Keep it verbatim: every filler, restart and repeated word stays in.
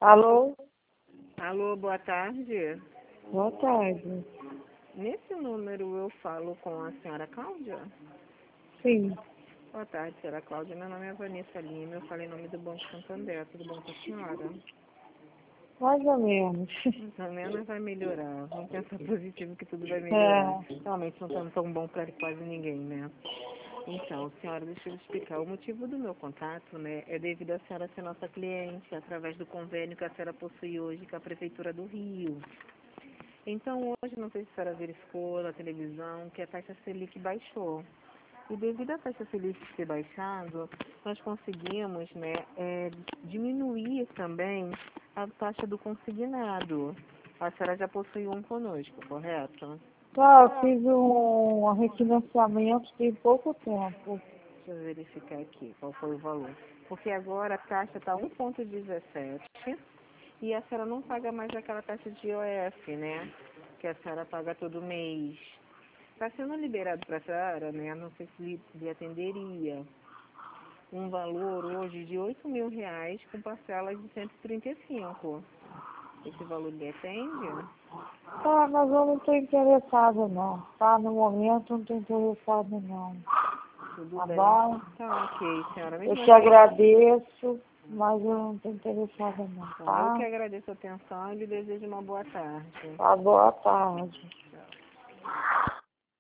Alô? Alô, boa tarde. Boa tarde. Nesse número eu falo com a senhora Cláudia? Sim, Boa tarde, senhora Cláudia. Meu nome é Vanessa Lima. Eu falei em nome do Banco Santander. Tudo bom com a senhora? mais ou menos. Pelo menos vai melhorar. Vamos pensar positivo que tudo vai melhorar. É, Realmente não está tão bom para quase ninguém, né? Então, senhora, deixa eu explicar. O motivo do meu contato, né, é devido a senhora ser nossa cliente, através do convênio que a senhora possui hoje com a Prefeitura do Rio. Então, hoje, não sei se a senhora verificou na televisão que a taxa Selic baixou. E devido à taxa Selic ter baixado, nós conseguimos, né, é, diminuir também a taxa do consignado. A senhora já possui um conosco, correto? só eu fiz um, um refinanciamento tem pouco tempo. Deixa eu verificar aqui qual foi o valor. Porque agora a taxa está um vírgula dezessete e a senhora não paga mais aquela taxa de I O F, né? Que a senhora paga todo mês. Está sendo liberado para a senhora, né? Não sei se lhe, lhe atenderia. Um valor hoje de oito mil reais com parcelas de cento e trinta e cinco. Esse valor lhe atende? Tá, mas eu não estou interessada não. Tá, no momento eu não estou interessada não. Tudo Tá bem. bom? Tá ok, senhora. Eu Mesmo te assim, agradeço, mas eu não estou interessada não, bom, eu que tá? agradeço a atenção e lhe desejo uma boa tarde. Tá, boa tarde.